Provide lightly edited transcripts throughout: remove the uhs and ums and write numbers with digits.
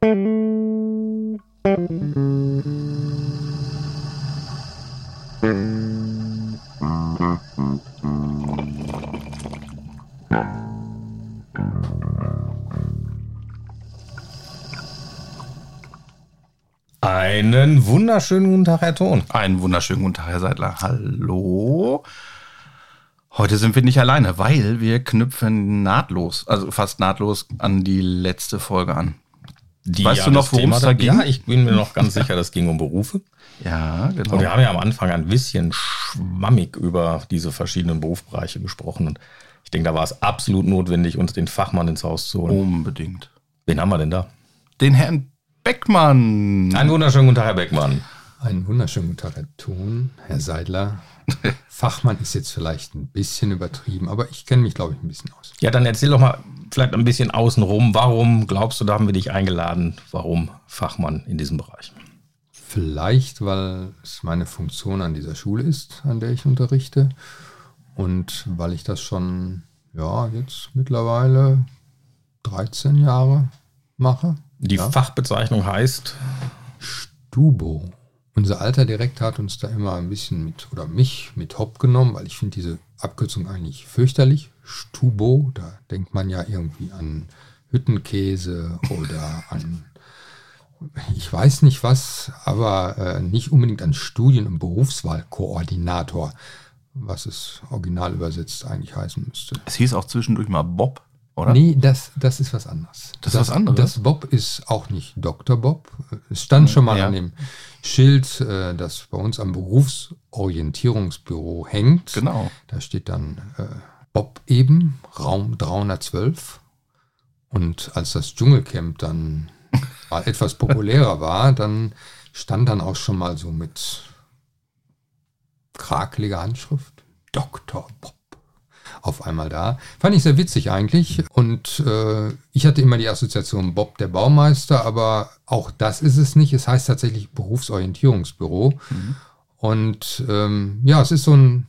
Einen wunderschönen guten Tag, Herr Thon. Einen wunderschönen guten Tag, Herr Seidler. Hallo. Heute sind wir nicht alleine, weil wir knüpfen nahtlos, also fast nahtlos an die letzte Folge an. Weißt du noch, worum es da ging? Ja, ich bin mir noch ganz sicher, das ging um Berufe. Ja, genau. Und wir haben ja am Anfang ein bisschen schwammig über diese verschiedenen Berufsbereiche gesprochen. Und ich denke, da war es absolut notwendig, uns den Fachmann ins Haus zu holen. Unbedingt. Wen haben wir denn da? Den Herrn Beckmann. Einen wunderschönen guten Tag, Herr Beckmann. Einen wunderschönen guten Tag, Herr Thon, Herr Seidler. Fachmann ist jetzt vielleicht ein bisschen übertrieben, aber ich kenne mich, glaube ich, ein bisschen aus. Ja, dann erzähl doch mal vielleicht ein bisschen außenrum. Warum glaubst du, da haben wir dich eingeladen? Warum Fachmann in diesem Bereich? Vielleicht, weil es meine Funktion an dieser Schule ist, an der ich unterrichte. Und weil ich das schon, jetzt mittlerweile 13 Jahre mache. Die Fachbezeichnung heißt? Stubo. Unser alter Direktor hat uns da immer ein bisschen mich mit hopp genommen, weil ich finde diese Abkürzung eigentlich fürchterlich. Stubo, da denkt man ja irgendwie an Hüttenkäse oder an, ich weiß nicht was, aber nicht unbedingt an Studien- und Berufswahlkoordinator, was es original übersetzt eigentlich heißen müsste. Es hieß auch zwischendurch mal Bob, oder? Nee, das ist was anderes. Das ist was anderes? Das Bob ist auch nicht Dr. Bob. Es stand schon mal an dem Schild, das bei uns am Berufsorientierungsbüro hängt. Genau. Da steht dann Bob eben, Raum 312. Und als das Dschungelcamp dann mal etwas populärer war, dann stand dann auch schon mal so mit krakeliger Handschrift Dr. Bob auf einmal da. Fand ich sehr witzig eigentlich. Und ich hatte immer die Assoziation Bob der Baumeister, aber auch das ist es nicht. Es heißt tatsächlich Berufsorientierungsbüro. Mhm. Und es ist so ein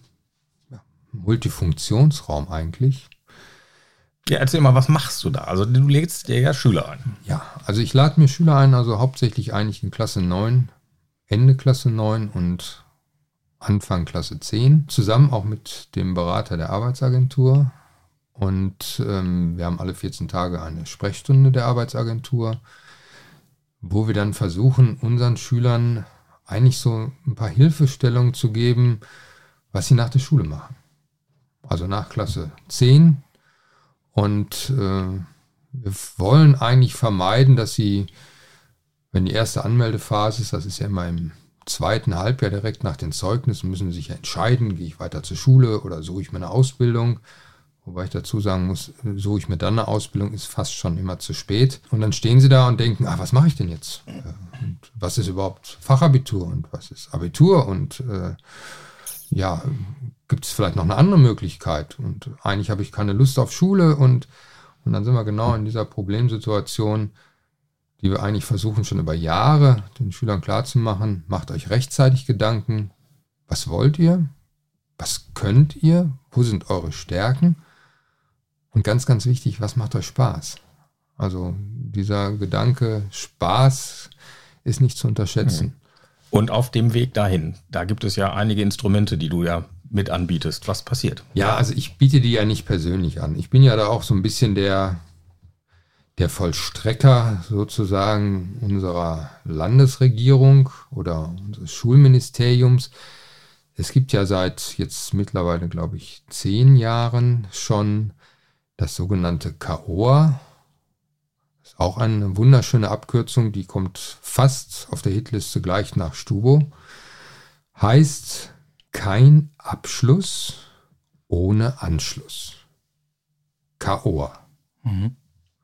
Multifunktionsraum eigentlich. Ja, erzähl mal, was machst du da? Also du lädst dir ja Schüler ein. Ja, also ich lade mir Schüler ein, also hauptsächlich eigentlich in Klasse 9, Ende Klasse 9 und Anfang Klasse 10, zusammen auch mit dem Berater der Arbeitsagentur. Und wir haben alle 14 Tage eine Sprechstunde der Arbeitsagentur, wo wir dann versuchen, unseren Schülern eigentlich so ein paar Hilfestellungen zu geben, was sie nach der Schule machen. Also nach Klasse 10. Und wir wollen eigentlich vermeiden, dass sie, wenn die erste Anmeldephase ist, das ist ja immer im zweiten Halbjahr direkt nach den Zeugnissen, müssen sie sich entscheiden, gehe ich weiter zur Schule oder suche ich mir eine Ausbildung. Wobei ich dazu sagen muss, suche ich mir dann eine Ausbildung, ist fast schon immer zu spät. Und dann stehen sie da und denken, was mache ich denn jetzt? Und was ist überhaupt Fachabitur und was ist Abitur? Und gibt es vielleicht noch eine andere Möglichkeit? Und eigentlich habe ich keine Lust auf Schule und dann sind wir genau in dieser Problemsituation, die wir eigentlich versuchen schon über Jahre den Schülern klarzumachen. Macht euch rechtzeitig Gedanken. Was wollt ihr? Was könnt ihr? Wo sind eure Stärken? Und ganz, ganz wichtig, was macht euch Spaß? Also dieser Gedanke Spaß ist nicht zu unterschätzen. Und auf dem Weg dahin, da gibt es ja einige Instrumente, die du ja mit anbietest. Was passiert? Ja, also ich biete die ja nicht persönlich an. Ich bin ja da auch so ein bisschen der Vollstrecker sozusagen unserer Landesregierung oder unseres Schulministeriums. Es gibt ja seit jetzt mittlerweile, glaube ich, 10 Jahren schon das sogenannte KOA. Das ist auch eine wunderschöne Abkürzung, die kommt fast auf der Hitliste gleich nach Stubo. Heißt kein Abschluss ohne Anschluss. KOA. Mhm.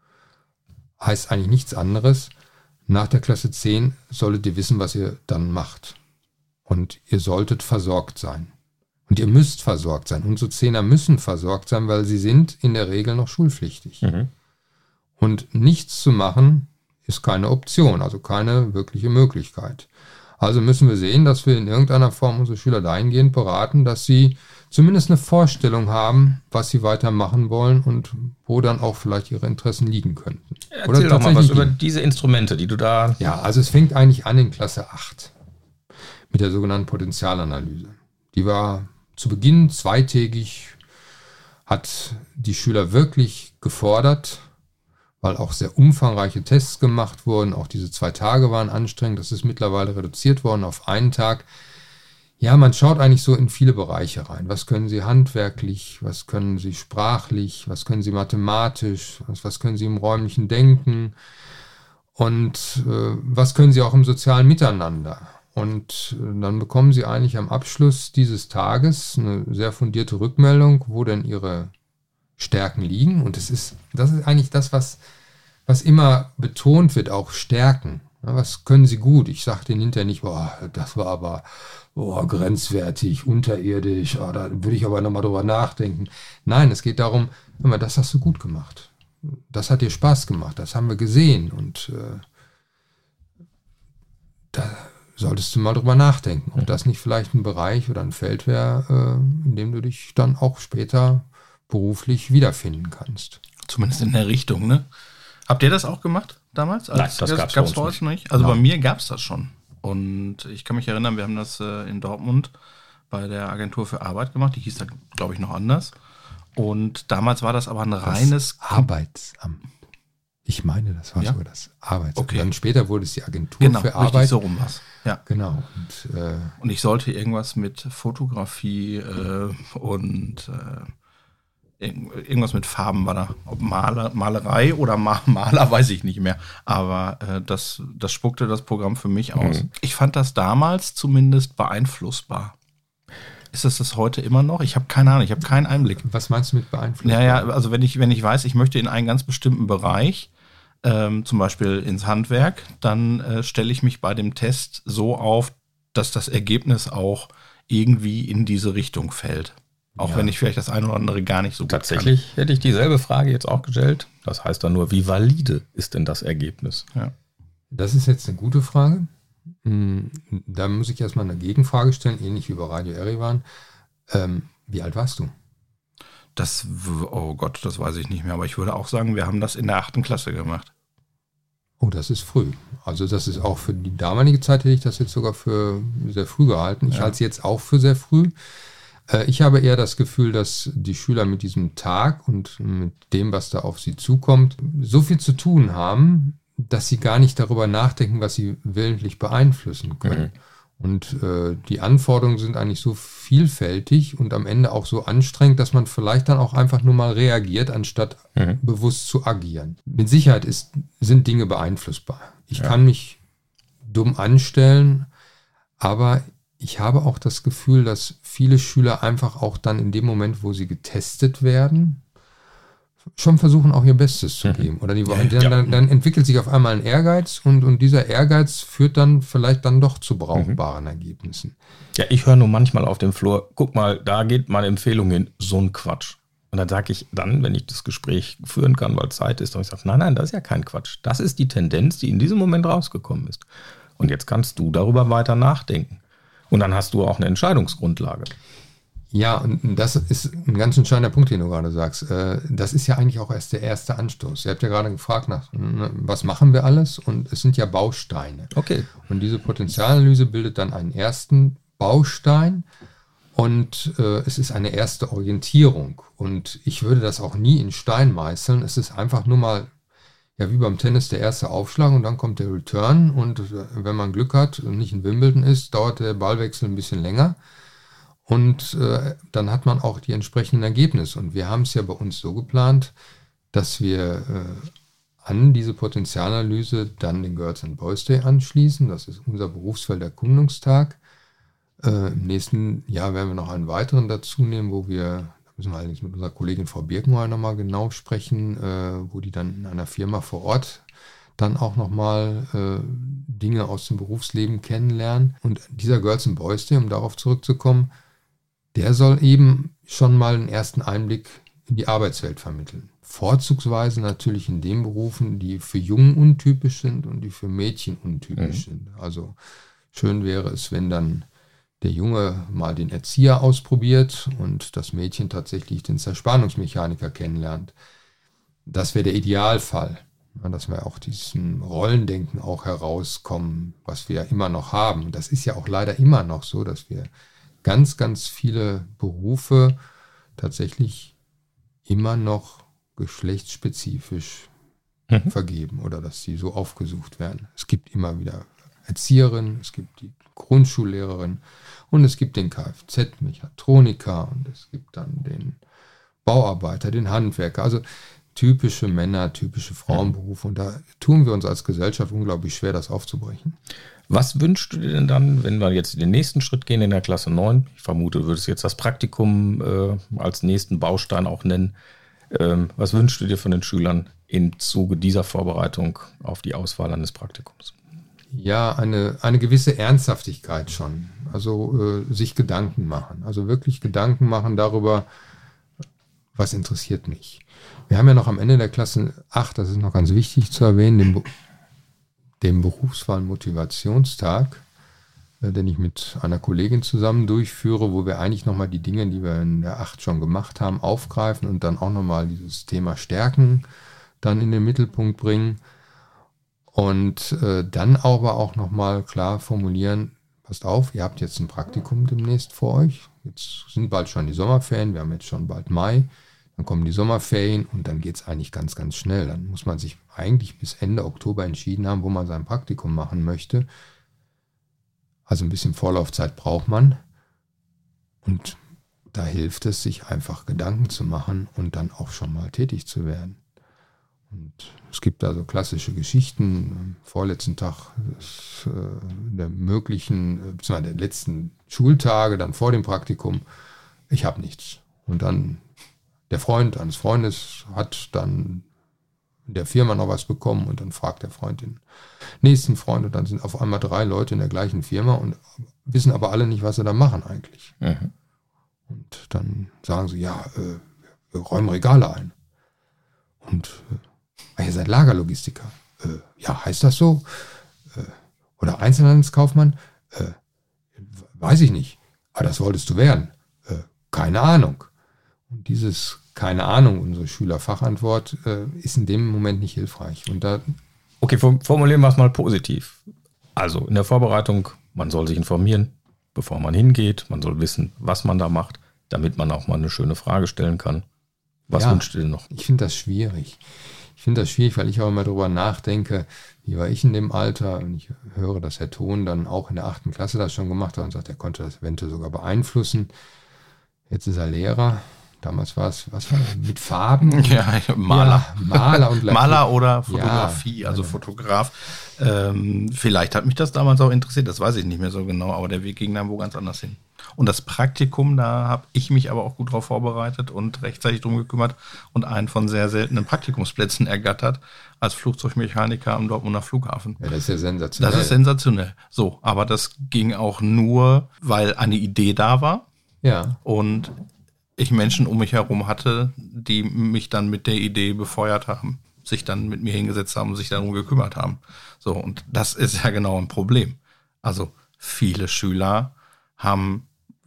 Heißt eigentlich nichts anderes. Nach der Klasse 10 solltet ihr wissen, was ihr dann macht. Und ihr solltet versorgt sein. Und ihr müsst versorgt sein. Unsere Zehner müssen versorgt sein, weil sie sind in der Regel noch schulpflichtig. Mhm. Und nichts zu machen ist keine Option, also keine wirkliche Möglichkeit. Also müssen wir sehen, dass wir in irgendeiner Form unsere Schüler dahingehend beraten, dass sie zumindest eine Vorstellung haben, was sie weitermachen wollen und wo dann auch vielleicht ihre Interessen liegen könnten. Erzähl doch mal was über diese Instrumente, die du da... Ja, also es fängt eigentlich an in Klasse 8 mit der sogenannten Potenzialanalyse. Die war zu Beginn zweitägig, hat die Schüler wirklich gefordert, weil auch sehr umfangreiche Tests gemacht wurden. Auch diese 2 Tage waren anstrengend. Das ist mittlerweile reduziert worden auf einen Tag. Ja, man schaut eigentlich so in viele Bereiche rein. Was können Sie handwerklich? Was können Sie sprachlich? Was können Sie mathematisch? Was können Sie im räumlichen Denken? Und was können Sie auch im sozialen Miteinander? Und dann bekommen Sie eigentlich am Abschluss dieses Tages eine sehr fundierte Rückmeldung, wo denn Ihre Stärken liegen. Und das ist eigentlich das, was immer betont wird, auch Stärken. Ja, was können Sie gut? Ich sage denen hinterher nicht, das war aber grenzwertig, unterirdisch, da würde ich aber nochmal drüber nachdenken. Nein, es geht darum, hör mal, das hast du gut gemacht. Das hat dir Spaß gemacht, das haben wir gesehen. Und da solltest du mal drüber nachdenken, ob das nicht vielleicht ein Bereich oder ein Feld wäre, in dem du dich dann auch später beruflich wiederfinden kannst. Zumindest in der Richtung, ne? Habt ihr das auch gemacht damals? Nein, das gab's bei uns nicht. Also bei mir gab es das schon. Und ich kann mich erinnern, wir haben das in Dortmund bei der Agentur für Arbeit gemacht. Die hieß da, glaube ich, noch anders. Und damals war das aber ein reines Arbeitsamt. Ich meine, das war sogar das Arbeitsamt. Okay. Dann später wurde es die Agentur für Arbeit. Richtig, so rum was. Ja. Genau. Und ich sollte irgendwas mit Fotografie und irgendwas mit Farben war da. Ob Malerei oder Maler, weiß ich nicht mehr. Aber das spuckte das Programm für mich aus. Ich fand das damals zumindest beeinflussbar. Ist das heute immer noch? Ich habe keine Ahnung, ich habe keinen Einblick. Was meinst du mit beeinflussbar? Naja, also wenn ich weiß, ich möchte in einen ganz bestimmten Bereich, zum Beispiel ins Handwerk, dann stelle ich mich bei dem Test so auf, dass das Ergebnis auch irgendwie in diese Richtung fällt. Auch wenn ich vielleicht das eine oder andere gar nicht so gut Tatsächlich hätte ich dieselbe Frage jetzt auch gestellt. Das heißt dann nur, wie valide ist denn das Ergebnis? Ja. Das ist jetzt eine gute Frage. Da muss ich erstmal eine Gegenfrage stellen, ähnlich wie bei Radio Erivan. Wie alt warst du? Oh Gott, das weiß ich nicht mehr. Aber ich würde auch sagen, wir haben das in der 8. Klasse gemacht. Oh, das ist früh. Also das ist auch für die damalige Zeit, hätte ich das jetzt sogar für sehr früh gehalten. Ich halte es jetzt auch für sehr früh. Ich habe eher das Gefühl, dass die Schüler mit diesem Tag und mit dem, was da auf sie zukommt, so viel zu tun haben, dass sie gar nicht darüber nachdenken, was sie willentlich beeinflussen können. Und die Anforderungen sind eigentlich so vielfältig und am Ende auch so anstrengend, dass man vielleicht dann auch einfach nur mal reagiert, anstatt bewusst zu agieren. Mit Sicherheit sind Dinge beeinflussbar. Ich kann mich dumm anstellen, aber ich habe auch das Gefühl, dass viele Schüler einfach auch dann in dem Moment, wo sie getestet werden, schon versuchen, auch ihr Bestes zu geben. Oder dann entwickelt sich auf einmal ein Ehrgeiz und dieser Ehrgeiz führt dann vielleicht dann doch zu brauchbaren Ergebnissen. Ja, ich höre nur manchmal auf dem Flur, guck mal, da geht meine Empfehlung hin, so ein Quatsch. Und dann sage ich dann, wenn ich das Gespräch führen kann, weil Zeit ist, und ich sage, nein, das ist ja kein Quatsch. Das ist die Tendenz, die in diesem Moment rausgekommen ist. Und jetzt kannst du darüber weiter nachdenken. Und dann hast du auch eine Entscheidungsgrundlage. Ja, und das ist ein ganz entscheidender Punkt, den du gerade sagst. Das ist ja eigentlich auch erst der erste Anstoß. Ihr habt ja gerade gefragt was machen wir alles? Und es sind ja Bausteine. Okay. Und diese Potenzialanalyse bildet dann einen ersten Baustein und es ist eine erste Orientierung. Und ich würde das auch nie in Stein meißeln. Es ist einfach nur mal, ja, wie beim Tennis der erste Aufschlag und dann kommt der Return. Und wenn man Glück hat und nicht in Wimbledon ist, dauert der Ballwechsel ein bisschen länger. Und dann hat man auch die entsprechenden Ergebnisse. Und wir haben es ja bei uns so geplant, dass wir an diese Potenzialanalyse dann den Girls and Boys Day anschließen. Das ist unser Berufsfelderkundungstag. Im nächsten Jahr werden wir noch einen weiteren dazu nehmen, wo wir, da müssen wir allerdings mit unserer Kollegin Frau Birkenmeier nochmal genau sprechen, wo die dann in einer Firma vor Ort dann auch nochmal Dinge aus dem Berufsleben kennenlernen. Und dieser Girls and Boys Day, um darauf zurückzukommen, der soll eben schon mal einen ersten Einblick in die Arbeitswelt vermitteln. Vorzugsweise natürlich in den Berufen, die für Jungen untypisch sind und die für Mädchen untypisch sind. Also Schön wäre es, wenn dann der Junge mal den Erzieher ausprobiert und das Mädchen tatsächlich den Zerspannungsmechaniker kennenlernt. Das wäre der Idealfall, dass wir auch diesem Rollendenken auch herauskommen, was wir ja immer noch haben. Das ist ja auch leider immer noch so, dass wir ganz, ganz viele Berufe tatsächlich immer noch geschlechtsspezifisch vergeben oder dass sie so aufgesucht werden. Es gibt immer wieder Erzieherinnen, es gibt die Grundschullehrerin und es gibt den Kfz-Mechatroniker und es gibt dann den Bauarbeiter, den Handwerker, also typische Männer, typische Frauenberufe und da tun wir uns als Gesellschaft unglaublich schwer, das aufzubrechen. Was wünschst du dir denn dann, wenn wir jetzt den nächsten Schritt gehen in der Klasse 9? Ich vermute, du würdest jetzt das Praktikum als nächsten Baustein auch nennen. Was wünschst du dir von den Schülern im Zuge dieser Vorbereitung auf die Auswahl eines Praktikums? Ja, eine gewisse Ernsthaftigkeit schon. Also sich Gedanken machen. Also wirklich Gedanken machen darüber, was interessiert mich. Wir haben ja noch am Ende der Klasse 8, das ist noch ganz wichtig zu erwähnen, den Berufswahl-Motivationstag, den ich mit einer Kollegin zusammen durchführe, wo wir eigentlich nochmal die Dinge, die wir in der 8 schon gemacht haben, aufgreifen und dann auch nochmal dieses Thema Stärken dann in den Mittelpunkt bringen. Und dann aber auch nochmal klar formulieren, passt auf, ihr habt jetzt ein Praktikum demnächst vor euch. Jetzt sind bald schon die Sommerferien, wir haben jetzt schon bald Mai. Dann kommen die Sommerferien und dann geht es eigentlich ganz, ganz schnell. Dann muss man sich eigentlich bis Ende Oktober entschieden haben, wo man sein Praktikum machen möchte. Also ein bisschen Vorlaufzeit braucht man. Und da hilft es, sich einfach Gedanken zu machen und dann auch schon mal tätig zu werden. Und es gibt also klassische Geschichten. Am vorletzten Tag der letzten Schultage, dann vor dem Praktikum, ich habe nichts. Und dann der Freund eines Freundes hat dann in der Firma noch was bekommen und dann fragt der Freund den nächsten Freund und dann sind auf einmal 3 Leute in der gleichen Firma und wissen aber alle nicht, was sie da machen eigentlich. Mhm. Und dann sagen sie, ja, wir räumen Regale ein. Und ihr seid Lagerlogistiker. Ja, heißt das so? Oder Einzelhandelskaufmann? Weiß ich nicht. Aber das wolltest du werden. Keine Ahnung. Und dieses keine Ahnung, unsere Schülerfachantwort, ist in dem Moment nicht hilfreich. Und da okay, formulieren wir es mal positiv. Also in der Vorbereitung, man soll sich informieren, bevor man hingeht. Man soll wissen, was man da macht, damit man auch mal eine schöne Frage stellen kann. Was wünschst du dir noch? Ich finde das schwierig. Weil ich auch immer darüber nachdenke, wie war ich in dem Alter? Und ich höre, dass Herr Thon dann auch in der 8. Klasse das schon gemacht hat und sagt, er konnte das eventuell sogar beeinflussen. Jetzt ist er Lehrer. Damals war es, was war das? Mit Farben? Ja, Maler. Ja, Maler und Maler oder Fotografie, also Fotograf. Vielleicht hat mich das damals auch interessiert, das weiß ich nicht mehr so genau, aber der Weg ging dann wo ganz anders hin. Und das Praktikum, da habe ich mich aber auch gut drauf vorbereitet und rechtzeitig drum gekümmert und einen von sehr seltenen Praktikumsplätzen ergattert als Flugzeugmechaniker am Dortmunder Flughafen. Ja, das ist ja sensationell. Das ist sensationell. So, aber das ging auch nur, weil eine Idee da war. Ja. Und ich Menschen um mich herum hatte, die mich dann mit der Idee befeuert haben, sich dann mit mir hingesetzt haben und sich darum gekümmert haben. So, und das ist ja genau ein Problem. Also viele Schüler haben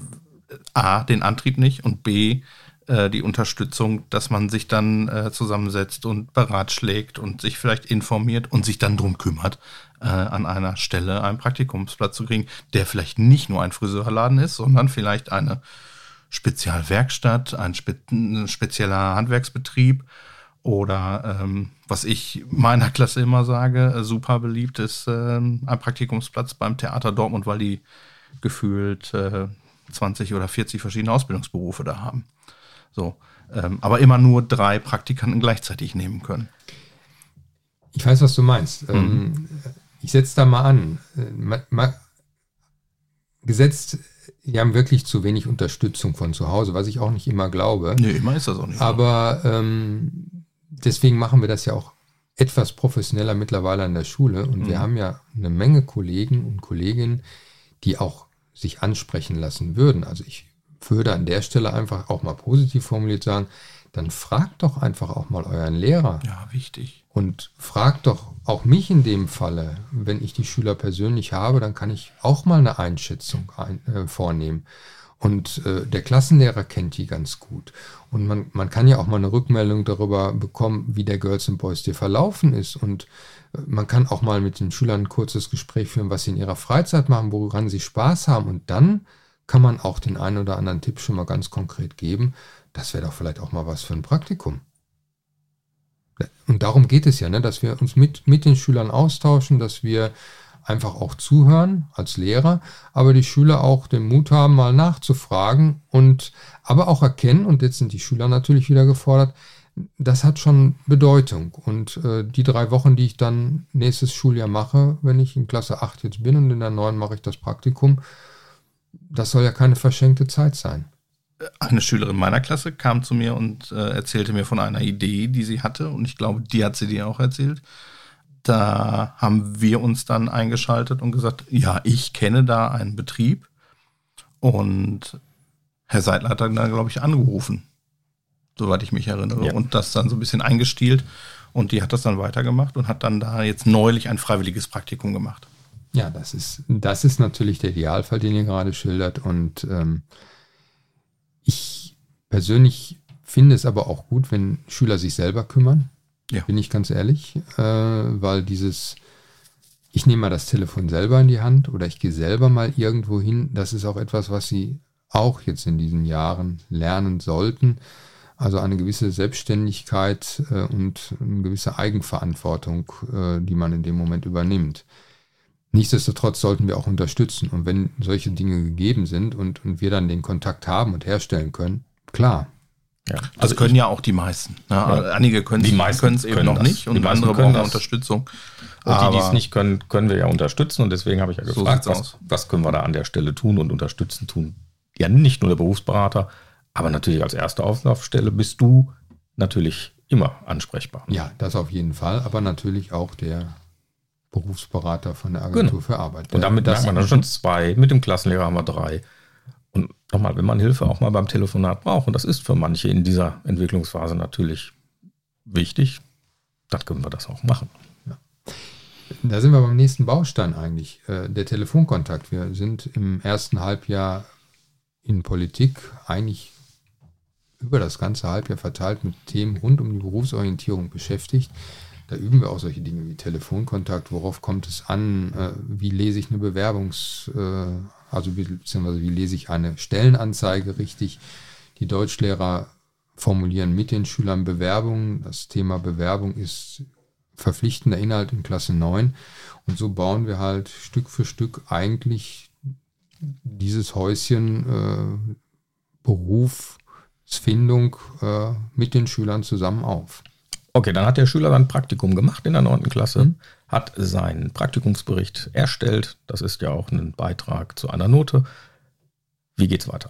A, den Antrieb nicht und B, die Unterstützung, dass man sich dann zusammensetzt und beratschlägt und sich vielleicht informiert und sich dann drum kümmert, an einer Stelle einen Praktikumsplatz zu kriegen, der vielleicht nicht nur ein Friseurladen ist, sondern vielleicht eine Spezialwerkstatt, ein spezieller Handwerksbetrieb oder was ich meiner Klasse immer sage, super beliebt ist ein Praktikumsplatz beim Theater Dortmund, weil die gefühlt 20 oder 40 verschiedene Ausbildungsberufe da haben. So, aber immer nur 3 Praktikanten gleichzeitig nehmen können. Ich weiß, was du meinst. Ich setze da mal an. Gesetzt, die haben wirklich zu wenig Unterstützung von zu Hause, was ich auch nicht immer glaube. Nee, immer ist das auch nicht. Aber deswegen machen wir das ja auch etwas professioneller mittlerweile an der Schule. Und wir haben ja eine Menge Kollegen und Kolleginnen, die auch sich ansprechen lassen würden. Also ich würde an der Stelle einfach auch mal positiv formuliert sagen, dann fragt doch einfach auch mal euren Lehrer. Ja, wichtig. Und fragt doch auch mich in dem Falle, wenn ich die Schüler persönlich habe, dann kann ich auch mal eine Einschätzung vornehmen. Und der Klassenlehrer kennt die ganz gut. Und man kann ja auch mal eine Rückmeldung darüber bekommen, wie der Girls and Boys Day verlaufen ist. Und man kann auch mal mit den Schülern ein kurzes Gespräch führen, was sie in ihrer Freizeit machen, woran sie Spaß haben. Und dann kann man auch den einen oder anderen Tipp schon mal ganz konkret geben. Das wäre doch vielleicht auch mal was für ein Praktikum. Und darum geht es ja, ne, dass wir uns mit den Schülern austauschen, dass wir einfach auch zuhören als Lehrer, aber die Schüler auch den Mut haben, mal nachzufragen und aber auch erkennen, und jetzt sind die Schüler natürlich wieder gefordert, das hat schon Bedeutung. Und die 3 Wochen, die ich dann nächstes Schuljahr mache, wenn ich in Klasse 8 jetzt bin und in der 9 mache ich das Praktikum, das soll ja keine verschenkte Zeit sein. Eine Schülerin meiner Klasse kam zu mir und erzählte mir von einer Idee, die sie hatte. Und ich glaube, die hat sie dir auch erzählt. Da haben wir uns dann eingeschaltet und gesagt, ja, ich kenne da einen Betrieb. Und Herr Seidler hat dann, glaube ich, angerufen, soweit ich mich erinnere. Ja. Und das dann so ein bisschen eingestielt. Und die hat das dann weitergemacht und hat dann da jetzt neulich ein freiwilliges Praktikum gemacht. Ja, das ist natürlich der Idealfall, den ihr gerade schildert. Und ich persönlich finde es aber auch gut, wenn Schüler sich selber kümmern. Ja. Bin ich ganz ehrlich, weil ich nehme mal das Telefon selber in die Hand oder ich gehe selber mal irgendwo hin, das ist auch etwas, was sie auch jetzt in diesen Jahren lernen sollten. Also eine gewisse Selbstständigkeit und eine gewisse Eigenverantwortung, die man in dem Moment übernimmt. Nichtsdestotrotz sollten wir auch unterstützen. Und wenn solche Dinge gegeben sind und wir dann den Kontakt haben und herstellen können, klar. Ja, also können ja auch die meisten. Ne? Ja. Einige können es eben noch nicht und andere brauchen Unterstützung. Und die es nicht können, können wir ja unterstützen. Und deswegen habe ich ja gefragt, was können wir da an der Stelle tun und unterstützen tun. Ja, nicht nur der Berufsberater, aber natürlich als erste Auflaufstelle bist du natürlich immer ansprechbar. Ja, das auf jeden Fall, aber natürlich auch der Berufsberater von der Agentur für Arbeit. Und damit merkt man dann schon 2, mit dem Klassenlehrer haben wir 3. Und nochmal, wenn man Hilfe auch mal beim Telefonat braucht, und das ist für manche in dieser Entwicklungsphase natürlich wichtig, dann können wir das auch machen. Ja. Da sind wir beim nächsten Baustein eigentlich, der Telefonkontakt. Wir sind im ersten Halbjahr in Politik eigentlich über das ganze Halbjahr verteilt mit Themen rund um die Berufsorientierung beschäftigt. Da üben wir auch solche Dinge wie Telefonkontakt, worauf kommt es an, wie lese ich eine beziehungsweise wie lese ich eine Stellenanzeige richtig. Die Deutschlehrer formulieren mit den Schülern Bewerbungen. Das Thema Bewerbung ist verpflichtender Inhalt in Klasse 9. Und so bauen wir halt Stück für Stück eigentlich dieses Häuschen Berufsfindung mit den Schülern zusammen auf. Okay, dann hat der Schüler sein Praktikum gemacht in der 9. Klasse, hat seinen Praktikumsbericht erstellt. Das ist ja auch ein Beitrag zu einer Note. Wie geht's weiter?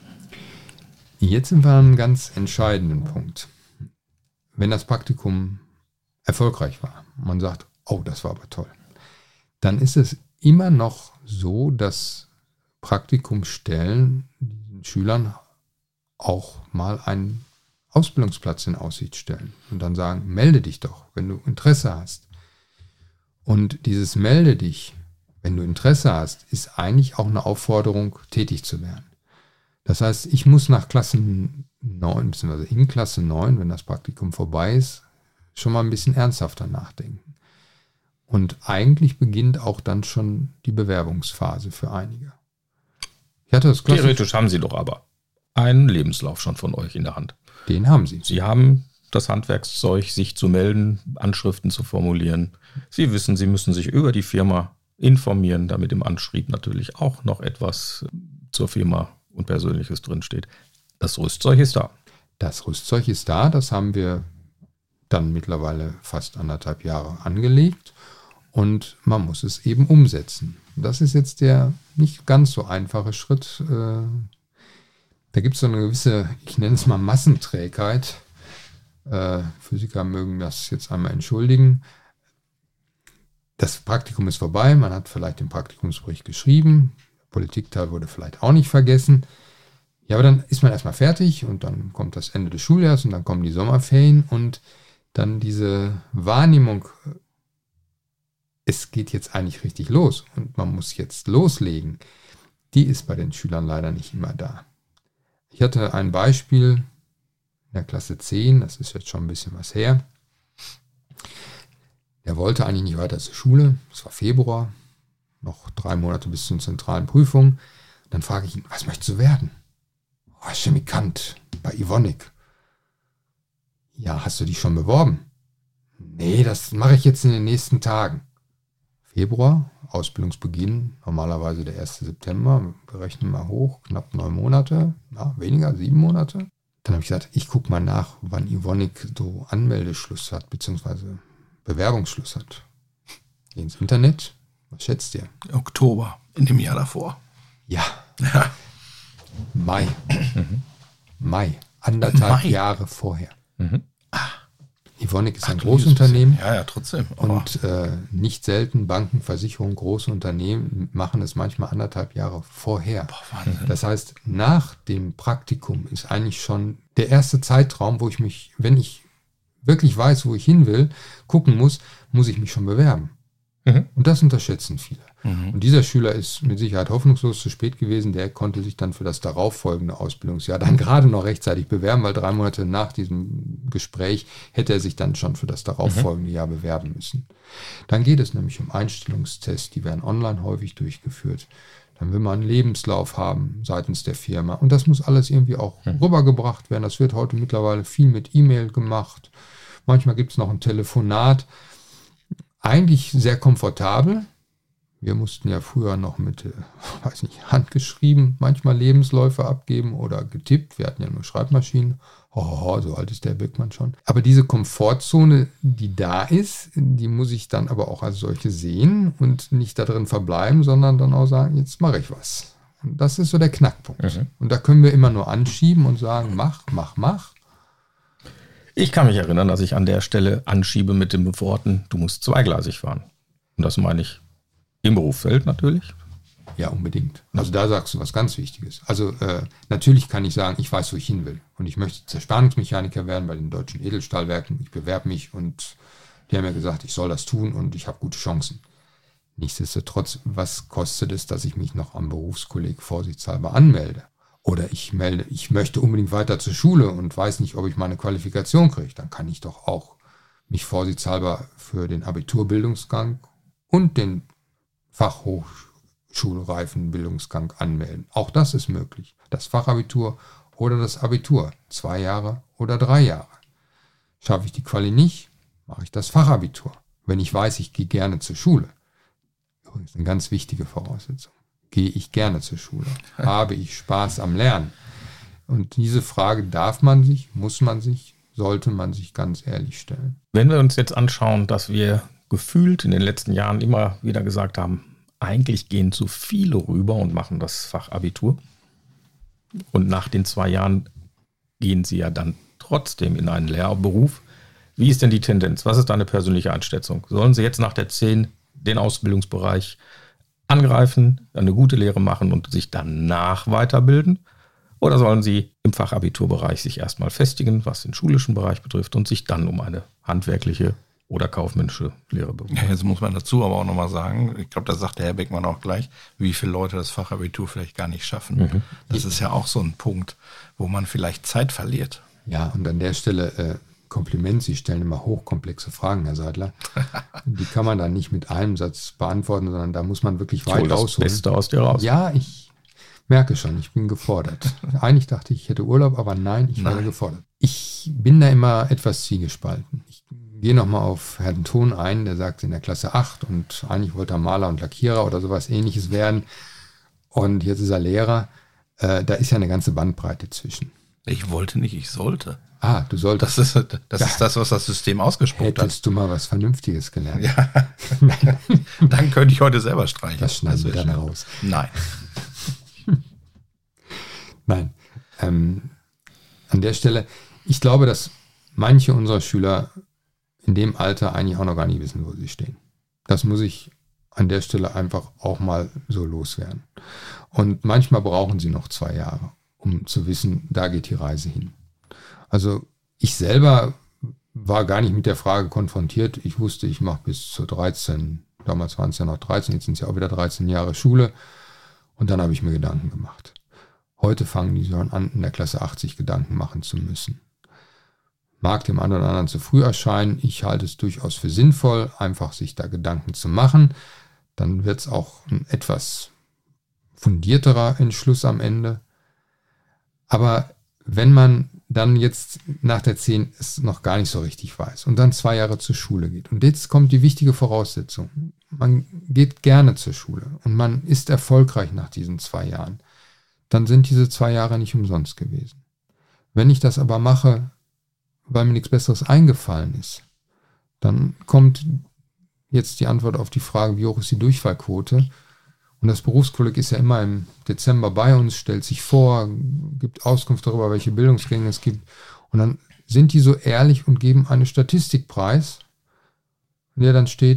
Jetzt sind wir an einem ganz entscheidenden Punkt. Wenn das Praktikum erfolgreich war, man sagt, oh, das war aber toll, dann ist es immer noch so, dass Praktikumsstellen den Schülern auch mal einen Ausbildungsplatz in Aussicht stellen und dann sagen, melde dich doch, wenn du Interesse hast. Und dieses melde dich, wenn du Interesse hast, ist eigentlich auch eine Aufforderung, tätig zu werden. Das heißt, ich muss nach Klasse 9, beziehungsweise in Klasse 9, wenn das Praktikum vorbei ist, schon mal ein bisschen ernsthafter nachdenken. Und eigentlich beginnt auch dann schon die Bewerbungsphase für einige. Theoretisch haben Sie doch aber einen Lebenslauf schon von euch in der Hand. Den haben Sie. Sie haben das Handwerkszeug, sich zu melden, Anschriften zu formulieren. Sie wissen, Sie müssen sich über die Firma informieren, damit im Anschrieb natürlich auch noch etwas zur Firma und Persönliches drinsteht. Das Rüstzeug ist da. Das Rüstzeug ist da, das haben wir dann mittlerweile fast 1,5 Jahre angelegt und man muss es eben umsetzen. Das ist jetzt der nicht ganz so einfache Schritt. Da gibt es so eine gewisse, ich nenne es mal Massenträgheit. Physiker mögen das jetzt einmal entschuldigen. Das Praktikum ist vorbei, man hat vielleicht den Praktikumsbericht geschrieben, der Politikteil wurde vielleicht auch nicht vergessen. Ja, aber dann ist man erstmal fertig und dann kommt das Ende des Schuljahres und dann kommen die Sommerferien und dann diese Wahrnehmung, es geht jetzt eigentlich richtig los und man muss jetzt loslegen, die ist bei den Schülern leider nicht immer da. Ich hatte ein Beispiel in der Klasse 10, das ist jetzt schon ein bisschen was her. Der wollte eigentlich nicht weiter zur Schule, es war Februar, noch 3 Monate bis zur zentralen Prüfung. Dann frage ich ihn, was möchtest du werden? Oh, Chemikant bei Evonik. Ja, hast du dich schon beworben? Nee, das mache ich jetzt in den nächsten Tagen. Februar, Ausbildungsbeginn, normalerweise der 1. September, berechnen wir hoch, knapp 9 Monate, weniger, 7 Monate. Dann habe ich gesagt, ich gucke mal nach, wann Evonik so Anmeldeschluss hat, beziehungsweise Bewerbungsschluss hat. Geh ins Internet, was schätzt ihr? Oktober, in dem Jahr davor. Ja. Mai. Mai. Anderthalb Mai. Jahre vorher. Evonik ist ein du Großunternehmen. Ja, trotzdem. Aber Und nicht selten Banken, Versicherungen, große Unternehmen machen es manchmal 1,5 Jahre vorher. Wahnsinn. Das heißt, nach dem Praktikum ist eigentlich schon der erste Zeitraum, wo ich mich, wenn ich wirklich weiß, wo ich hin will, gucken muss ich mich schon bewerben. Und das unterschätzen viele. Und dieser Schüler ist mit Sicherheit hoffnungslos zu spät gewesen. Der konnte sich dann für das darauffolgende Ausbildungsjahr dann gerade noch rechtzeitig bewerben, weil 3 Monate nach diesem Gespräch hätte er sich dann schon für das darauffolgende Jahr bewerben müssen. Dann geht es nämlich um Einstellungstests, die werden online häufig durchgeführt. Dann will man einen Lebenslauf haben seitens der Firma. Und das muss alles irgendwie auch rübergebracht werden. Das wird heute mittlerweile viel mit E-Mail gemacht. Manchmal gibt es noch ein Telefonat. Eigentlich sehr komfortabel. Wir mussten ja früher noch mit, handgeschrieben, manchmal Lebensläufe abgeben oder getippt. Wir hatten ja nur Schreibmaschinen. So alt ist der Beckmann schon. Aber diese Komfortzone, die da ist, die muss ich dann aber auch als solche sehen und nicht da drin verbleiben, sondern dann auch sagen, jetzt mache ich was. Und das ist so der Knackpunkt. Und da können wir immer nur anschieben und sagen, mach. Ich kann mich erinnern, dass ich an der Stelle anschiebe mit den Worten, du musst zweigleisig fahren. Und das meine ich im Berufsfeld natürlich. Ja, unbedingt. Also da sagst du was ganz Wichtiges. Also natürlich kann ich sagen, ich weiß, wo ich hin will. Und ich möchte Zerspannungsmechaniker werden bei den deutschen Edelstahlwerken. Ich bewerbe mich und die haben mir gesagt, ich soll das tun und ich habe gute Chancen. Nichtsdestotrotz, was kostet es, dass ich mich noch am Berufskolleg vorsichtshalber anmelde? Oder ich möchte unbedingt weiter zur Schule und weiß nicht, ob ich meine Qualifikation kriege. Dann kann ich doch auch mich vorsichtshalber für den Abiturbildungsgang und den Fachhochschulreifenbildungsgang anmelden. Auch das ist möglich. Das Fachabitur oder das Abitur. 2 Jahre oder 3 Jahre. Schaffe ich die Quali nicht, mache ich das Fachabitur. Wenn ich weiß, ich gehe gerne zur Schule. Übrigens eine ganz wichtige Voraussetzung. Gehe ich gerne zur Schule? Habe ich Spaß am Lernen? Und diese Frage darf man sich, muss man sich, sollte man sich ganz ehrlich stellen. Wenn wir uns jetzt anschauen, dass wir gefühlt in den letzten Jahren immer wieder gesagt haben, eigentlich gehen zu viele rüber und machen das Fachabitur. Und nach den 2 Jahren gehen sie ja dann trotzdem in einen Lehrberuf. Wie ist denn die Tendenz? Was ist deine persönliche Einschätzung? Sollen sie jetzt nach der 10 den Ausbildungsbereich angreifen, eine gute Lehre machen und sich danach weiterbilden? Oder sollen sie im Fachabiturbereich sich erstmal festigen, was den schulischen Bereich betrifft, und sich dann um eine handwerkliche oder kaufmännische Lehre bewerben? Ja, jetzt muss man dazu aber auch nochmal sagen, ich glaube, da sagt der Herr Beckmann auch gleich, wie viele Leute das Fachabitur vielleicht gar nicht schaffen. Das ist ja auch so ein Punkt, wo man vielleicht Zeit verliert. Ja, und an der Stelle Kompliment, Sie stellen immer hochkomplexe Fragen, Herr Seidler. Die kann man dann nicht mit einem Satz beantworten, sondern da muss man wirklich weit das ausholen. Beste aus dir raus. Ja, ich merke schon, ich bin gefordert. Eigentlich dachte ich hätte Urlaub, aber nein, ich werde gefordert. Ich bin da immer etwas zwiegespalten. Ich gehe nochmal auf Herrn Thon ein, der sagt in der Klasse 8 und eigentlich wollte er Maler und Lackierer oder sowas Ähnliches werden. Und jetzt ist er Lehrer. Da ist ja eine ganze Bandbreite zwischen. Ich wollte nicht, ich sollte. Du solltest. Das ist das, was das System ausgespuckt hat. Hättest du mal was Vernünftiges gelernt. Ja. Dann könnte ich heute selber streichen. Das schneiden wir dann raus. Nein. Nein. An der Stelle, ich glaube, dass manche unserer Schüler in dem Alter eigentlich auch noch gar nicht wissen, wo sie stehen. Das muss ich an der Stelle einfach auch mal so loswerden. Und manchmal brauchen sie noch 2 Jahre. um zu wissen, da geht die Reise hin. Also ich selber war gar nicht mit der Frage konfrontiert. Ich wusste, ich mache bis zu 13, damals waren es ja noch 13, jetzt sind es ja auch wieder 13 Jahre Schule. Und dann habe ich mir Gedanken gemacht. Heute fangen die schon an, in der Klasse 80 Gedanken machen zu müssen. Mag dem einen oder anderen zu früh erscheinen. Ich halte es durchaus für sinnvoll, einfach sich da Gedanken zu machen. Dann wird es auch ein etwas fundierterer Entschluss am Ende. Aber wenn man dann jetzt nach der 10 es noch gar nicht so richtig weiß und dann 2 Jahre zur Schule geht. Und jetzt kommt die wichtige Voraussetzung. Man geht gerne zur Schule und man ist erfolgreich nach diesen 2 Jahren. Dann sind diese 2 Jahre nicht umsonst gewesen. Wenn ich das aber mache, weil mir nichts Besseres eingefallen ist, dann kommt jetzt die Antwort auf die Frage, wie hoch ist die Durchfallquote? Und das Berufskolleg ist ja immer im Dezember bei uns, stellt sich vor, gibt Auskunft darüber, welche Bildungsgänge es gibt. Und dann sind die so ehrlich und geben eine Statistik preis, in der dann steht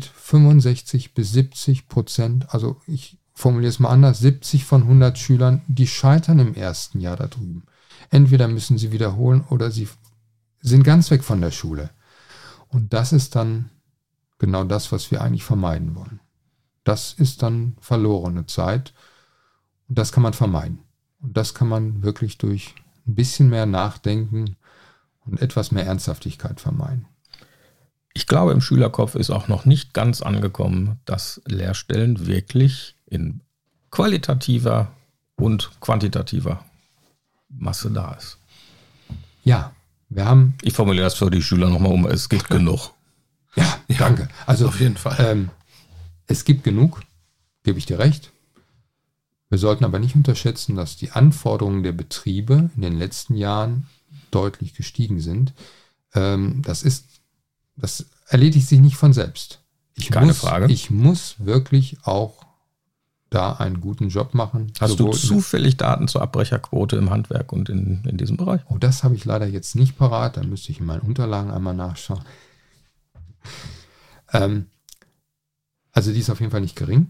65-70%, also ich formuliere es mal anders, 70 von 100 Schülern, die scheitern im ersten Jahr da drüben. Entweder müssen sie wiederholen oder sie sind ganz weg von der Schule. Und das ist dann genau das, was wir eigentlich vermeiden wollen. Das ist dann verlorene Zeit und das kann man vermeiden. Und das kann man wirklich durch ein bisschen mehr Nachdenken und etwas mehr Ernsthaftigkeit vermeiden. Ich glaube, im Schülerkopf ist auch noch nicht ganz angekommen, dass Lehrstellen wirklich in qualitativer und quantitativer Masse da ist. Ja, wir haben... Ich formuliere das für die Schüler nochmal um, es gibt genug. Ja, danke. Also auf jeden Fall. Es gibt genug, gebe ich dir recht. Wir sollten aber nicht unterschätzen, dass die Anforderungen der Betriebe in den letzten Jahren deutlich gestiegen sind. Das erledigt sich nicht von selbst. Keine Frage. Ich muss wirklich auch da einen guten Job machen. Hast du zufällig Daten zur Abbrecherquote im Handwerk und in diesem Bereich? Oh, das habe ich leider jetzt nicht parat. Da müsste ich in meinen Unterlagen einmal nachschauen. Also die ist auf jeden Fall nicht gering.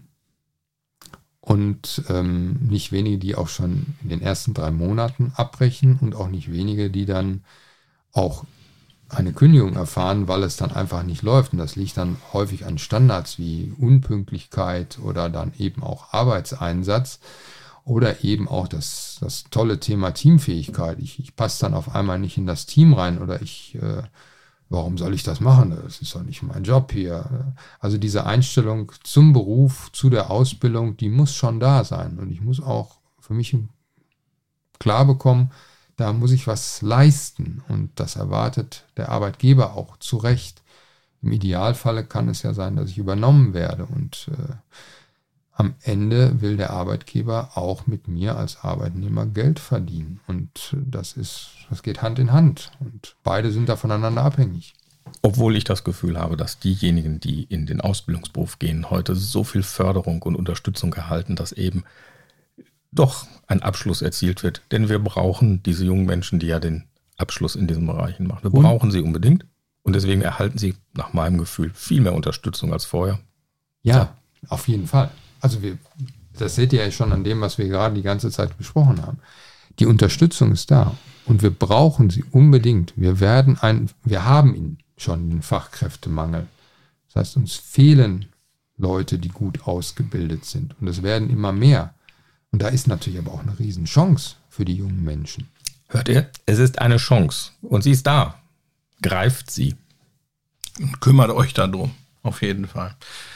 Und nicht wenige, die auch schon in den ersten 3 Monaten abbrechen und auch nicht wenige, die dann auch eine Kündigung erfahren, weil es dann einfach nicht läuft. Und das liegt dann häufig an Standards wie Unpünktlichkeit oder dann eben auch Arbeitseinsatz oder eben auch das tolle Thema Teamfähigkeit. Ich passe dann auf einmal nicht in das Team rein oder warum soll ich das machen? Das ist doch nicht mein Job hier. Also diese Einstellung zum Beruf, zu der Ausbildung, die muss schon da sein. Und ich muss auch für mich klar bekommen, da muss ich was leisten. Und das erwartet der Arbeitgeber auch zu Recht. Im Idealfalle kann es ja sein, dass ich übernommen werde. Und am Ende will der Arbeitgeber auch mit mir als Arbeitnehmer Geld verdienen. Und das geht Hand in Hand. Und beide sind da voneinander abhängig. Obwohl ich das Gefühl habe, dass diejenigen, die in den Ausbildungsberuf gehen, heute so viel Förderung und Unterstützung erhalten, dass eben doch ein Abschluss erzielt wird. Denn wir brauchen diese jungen Menschen, die ja den Abschluss in diesen Bereichen machen. Wir brauchen sie unbedingt. Und deswegen erhalten sie nach meinem Gefühl viel mehr Unterstützung als vorher. Ja, auf jeden Fall. Also das seht ihr ja schon an dem, was wir gerade die ganze Zeit besprochen haben. Die Unterstützung ist da und wir brauchen sie unbedingt. Wir haben ihn schon, den Fachkräftemangel. Das heißt, uns fehlen Leute, die gut ausgebildet sind und es werden immer mehr. Und da ist natürlich aber auch eine Riesenchance für die jungen Menschen. Hört ihr? Es ist eine Chance und sie ist da. Greift sie. Und kümmert euch darum, auf jeden Fall.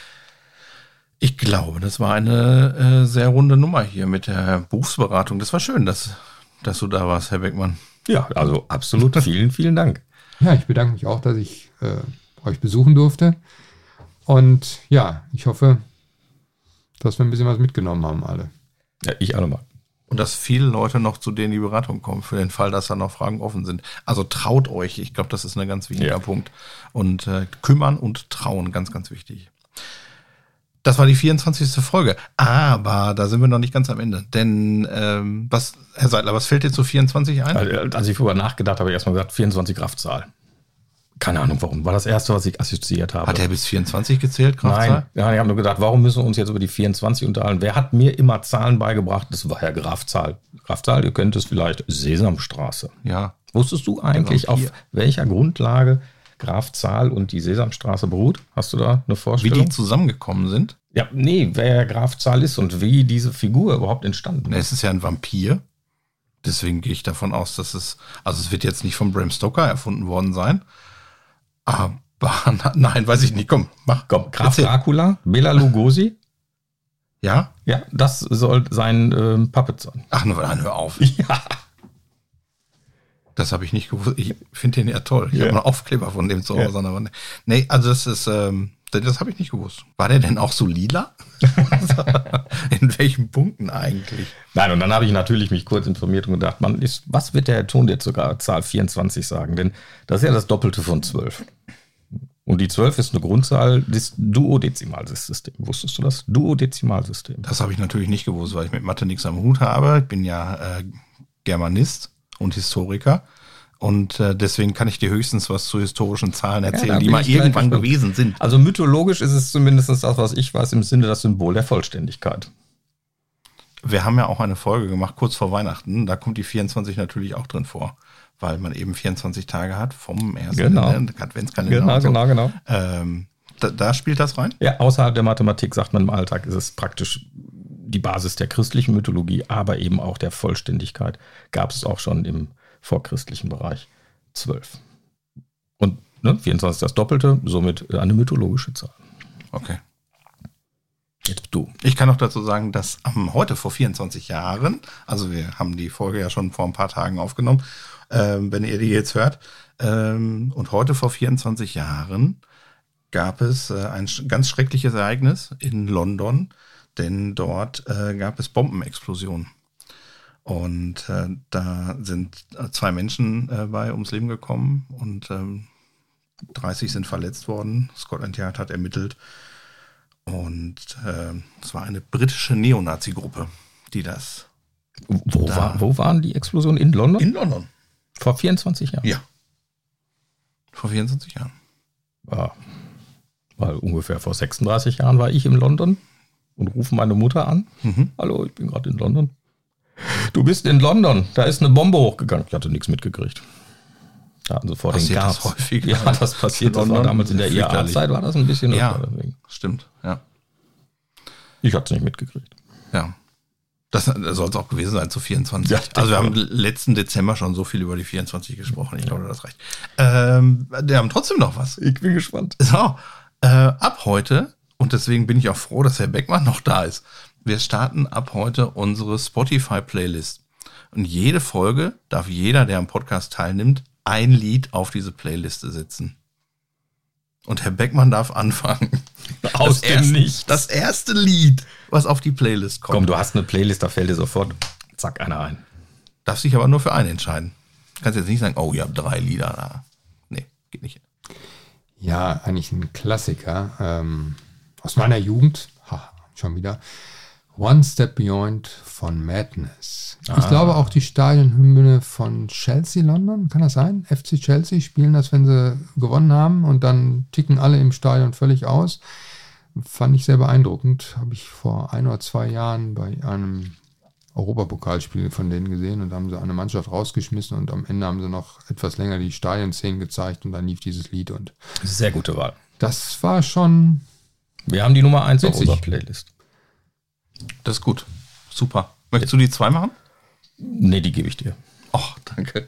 Ich glaube, das war eine sehr runde Nummer hier mit der Berufsberatung. Das war schön, dass du da warst, Herr Beckmann. Ja, also absolut. Vielen, vielen Dank. Ja, ich bedanke mich auch, dass ich euch besuchen durfte. Und ja, ich hoffe, dass wir ein bisschen was mitgenommen haben alle. Ja, ich auch nochmal. Und dass viele Leute noch zu denen in die Beratung kommen, für den Fall, dass da noch Fragen offen sind. Also traut euch. Ich glaube, das ist ein ganz wichtiger Punkt. Und kümmern und trauen, ganz, ganz wichtig. Das war die 24. Folge. Aber da sind wir noch nicht ganz am Ende. Denn, Herr Seidler, was fällt dir zu 24 ein? Als ich vorher nachgedacht habe, habe ich erstmal gesagt, 24 Kraftzahl. Keine Ahnung warum. War das erste, was ich assoziiert habe. Hat er bis 24 gezählt, Kraftzahl? Nein, ja, ich habe nur gedacht, warum müssen wir uns jetzt über die 24 unterhalten? Wer hat mir immer Zahlen beigebracht? Das war ja Grafzahl. Grafzahl, ihr könnt es vielleicht Sesamstraße. Ja. Wusstest du eigentlich, auf welcher Grundlage Grafzahl und die Sesamstraße beruht? Hast du da eine Vorstellung? Wie die zusammengekommen sind? Ja, nee, wer Grafzahl ist und wie diese Figur überhaupt entstanden ist. Es ist ja ein Vampir. Deswegen gehe ich davon aus, dass es wird jetzt nicht von Bram Stoker erfunden worden sein. Aber nein, weiß ich nicht. Komm, mach. Komm, Graf Dracula, Bela Lugosi. Ja? Ja, das soll sein Puppet sein. Ach, hör auf. Ja. Das habe ich nicht gewusst. Ich finde den ja toll. Ich habe einen Aufkleber von dem zu Hause an der Wand. Nee, also das ist, das habe ich nicht gewusst. War der denn auch so lila? In welchen Punkten eigentlich? Nein, und dann habe ich natürlich mich kurz informiert und gedacht, was wird der Herr Thon jetzt sogar Zahl 24 sagen? Denn das ist ja das Doppelte von 12. Und die 12 ist eine Grundzahl des Duodezimalsystems. Wusstest du das? Duodezimalsystem. Das habe ich natürlich nicht gewusst, weil ich mit Mathe nichts am Hut habe. Ich bin ja Germanist und Historiker. Und deswegen kann ich dir höchstens was zu historischen Zahlen erzählen, die mal irgendwann gewesen sind. Also mythologisch ist es zumindest das, was ich weiß, im Sinne das Symbol der Vollständigkeit. Wir haben ja auch eine Folge gemacht, kurz vor Weihnachten. Da kommt die 24 natürlich auch drin vor, weil man eben 24 Tage hat vom ersten Adventskalender. Genau. Da spielt das rein? Ja, außerhalb der Mathematik, sagt man im Alltag, ist es praktisch die Basis der christlichen Mythologie, aber eben auch der Vollständigkeit. Gab es auch schon im vorchristlichen Bereich 12. Und 24 ist das Doppelte, somit eine mythologische Zahl. Okay. Jetzt du. Ich kann noch dazu sagen, dass heute vor 24 Jahren, also wir haben die Folge ja schon vor ein paar Tagen aufgenommen, wenn ihr die jetzt hört, und heute vor 24 Jahren gab es ein ganz schreckliches Ereignis in London, denn dort gab es Bombenexplosionen. Und da sind 2 Menschen bei ums Leben gekommen und 30 sind verletzt worden. Scotland Yard hat ermittelt. Und es war eine britische Neonazi-Gruppe, die das... Wo waren die Explosionen? In London? In London. Vor 24 Jahren? Ja. Vor 24 Jahren. Ja. Weil ungefähr vor 36 Jahren war ich in London und rufe meine Mutter an. Hallo, ich bin gerade in London. Du bist in London, da ist eine Bombe hochgegangen. Ich hatte nichts mitgekriegt. Da hatten sie vor den Gas. Das häufig? Ja, das passiert. Das war damals in der IAA-Zeit, war das ein bisschen. Ja, stimmt. Ja. Ich hatte es nicht mitgekriegt. Ja. Das soll es auch gewesen sein zu 24. Ja, also wir haben letzten Dezember schon so viel über die 24 gesprochen. Ich glaube, das reicht. Die haben trotzdem noch was. Ich bin gespannt. So, ab heute, und deswegen bin ich auch froh, dass Herr Beckmann noch da ist. Wir starten ab heute unsere Spotify-Playlist. Und jede Folge darf jeder, der am Podcast teilnimmt, ein Lied auf diese Playliste setzen. Und Herr Beckmann darf anfangen. Aus dem Nichts. Das erste Lied, was auf die Playlist kommt. Komm, du hast eine Playlist, da fällt dir sofort, zack, einer ein. Darf sich aber nur für einen entscheiden. Du kannst jetzt nicht sagen, oh, ihr habt 3 Lieder da. Nee, geht nicht. Ja, eigentlich ein Klassiker aus meiner Jugend. Schon wieder. One Step Beyond von Madness. Ich glaube auch die Stadionhymne von Chelsea London, kann das sein? FC Chelsea spielen das, wenn sie gewonnen haben und dann ticken alle im Stadion völlig aus. Fand ich sehr beeindruckend. Habe ich vor 1 oder 2 Jahren bei einem Europapokalspiel von denen gesehen und da haben sie eine Mannschaft rausgeschmissen und am Ende haben sie noch etwas länger die Stadionszenen gezeigt und dann lief dieses Lied und sehr gute Wahl. Das war schon... Wir haben die Nummer 1 auf witzig. unserer Playlist. Das ist gut. Super. Möchtest du die 2 machen? Nee, die gebe ich dir. Och, danke.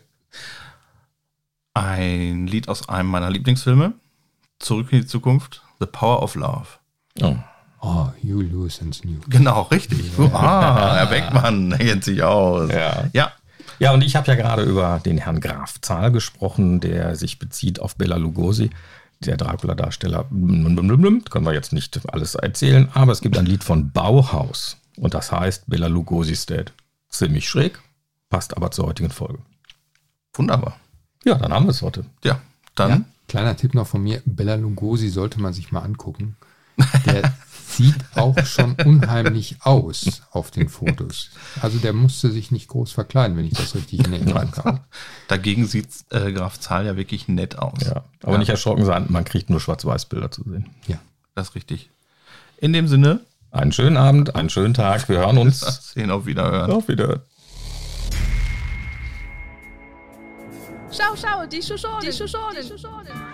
Ein Lied aus einem meiner Lieblingsfilme. Zurück in die Zukunft. The Power of Love. Oh, You Lose and New. Genau, richtig. Herr Beckmann kennt sich aus. Ja, und ich habe ja gerade über den Herrn Graf Zahl gesprochen, der sich bezieht auf Bela Lugosi, der Dracula-Darsteller. Können wir jetzt nicht alles erzählen, aber es gibt ein Lied von Bauhaus und das heißt Bela Lugosi's Dead. Ziemlich schräg, passt aber zur heutigen Folge. Wunderbar. Ja, dann haben wir es heute. Ja, dann. Ja, kleiner Tipp noch von mir, Bela Lugosi sollte man sich mal angucken. sieht auch schon unheimlich aus auf den Fotos. Also der musste sich nicht groß verkleiden, wenn ich das richtig in Erinnerung habe. Dagegen sieht Graf Zahl ja wirklich nett aus. Ja, aber nicht erschrocken sein, man kriegt nur Schwarz-Weiß-Bilder zu sehen. Ja. Das ist richtig. In dem Sinne. Einen schönen Abend, einen schönen Tag. Wir hören uns. Sehen, auf Wiederhören. Auf Wiederhören. Schau, die Schussorden.